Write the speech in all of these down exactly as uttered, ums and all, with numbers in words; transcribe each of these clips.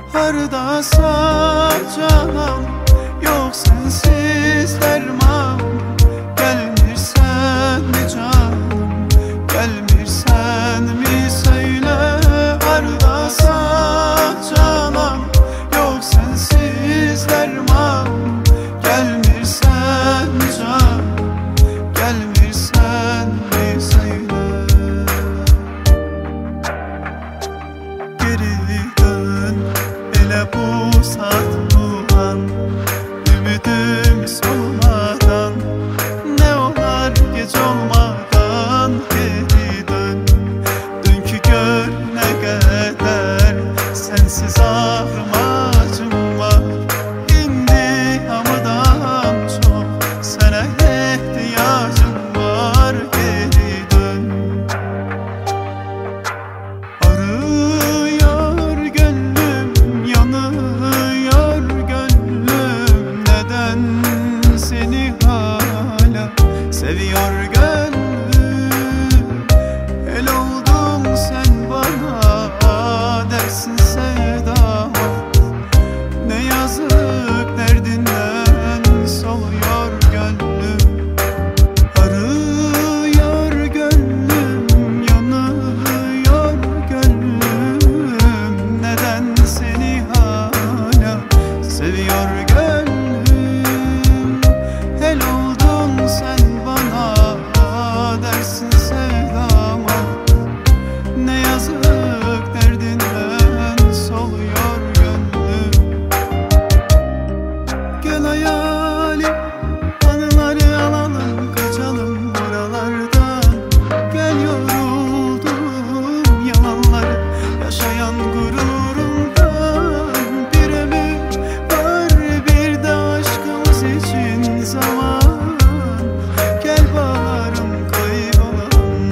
Hardasa canan, yok sensiz derman. Gelmirsen mi canım, gelmirsen mi söyle. Hardasa canan, yok sensiz derman. Gelmirsen mi canım, gelmirsen mi söyle. Geri dön hele bu saat bu an, ümidim solmadan. Ne olar geç olmadan geri dön. Dön ki gör ne kadar sensiz ağrımacım var. İndi hamadan çok sana ihtiyacım var. Geri dön. Arıyor gönlüm, yanıyor gönlüm. Neden seni hala seviyor gönlüm? El oldun sen bana, dersin sevdama. Ne yazık derdinden soluyor gönlüm. Arıyor gönlüm, yanıyor gönlüm. Neden seni hala seviyor gönlüm? El oldun sen bana, dersin sevdama. Ne yazık derdinden soluyor gönlüm. Gel hayalim, anıları alalım, kaçalım buralardan. Gel yoruldum yalanları, yaşayan gururumdan. Bir ömür var, bir de aşkımız için zaman. Gel baharım kaybolalım.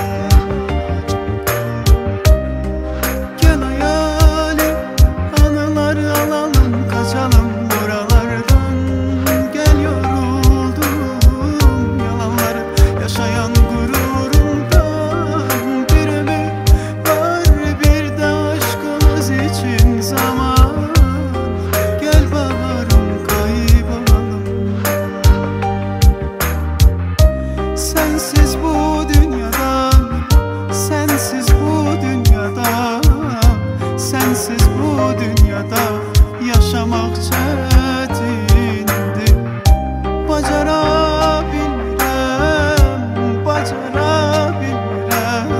Gel hayalim, anıları alalım, kaçalım buralardan. Gel yoruldum yalanları, yaşayan gururumdan. Bir ömür var, bir de aşkımız için zaman. Gel baharım kaybolalım. Sensiz bu dünyada, sensiz bu dünyada, sensiz bu dünyada yaşamak çetindir. Bacarabilmirem, bacarabilmirem,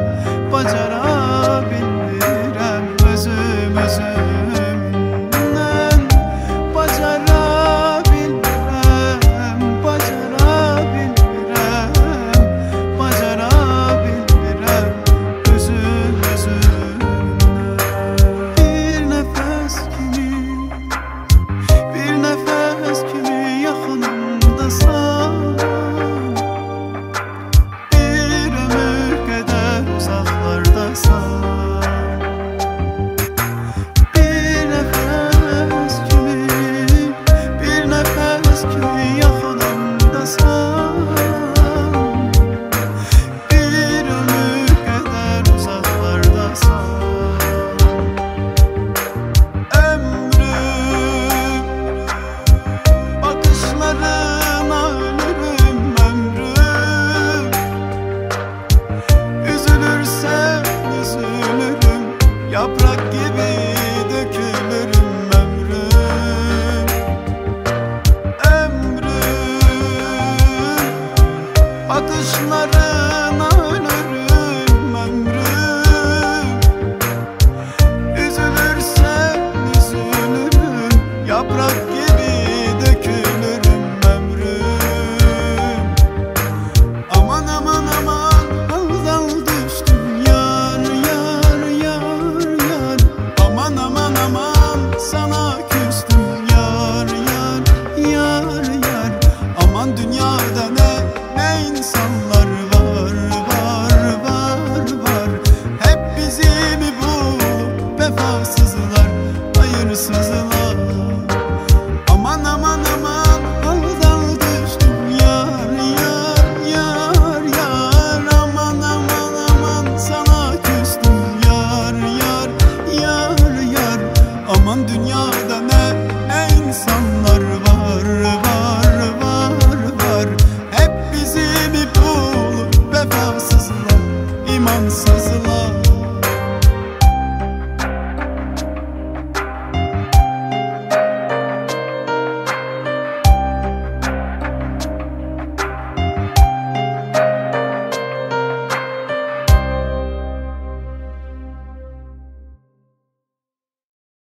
bacarabilmirem özüm özümden. Bacarabilmirem, bacarabilmirem, bacarabilmirem özüm özümden. Bir nefes kimi, bir nefes kimi yakınımdasan. Bir ömür kadar uzaklardasan. Bir nefes kimi, bir nefes kimi yakınımdasan. Bir ömür kadar uzaklardasan. Ömrüm, bakışlarına ölürüm ömrüm. Üzülürsen üzülürüm, yaprak gibi dökülürüm ömrüm. Ömrüm, bakışlarına ölürüm ömrüm. Üzülürsen üzülürüm, yaprak gibi dökülürüm ömrüm. Aman aman aman, haldan düştüm yar yar yar yar. Aman aman aman, sana küstüm yar yar yar yar. Aman dünyada ne ne insanlar var var var var. Hep bizi mi bu vefasızlar, hayırsızlar. Aman aman aman,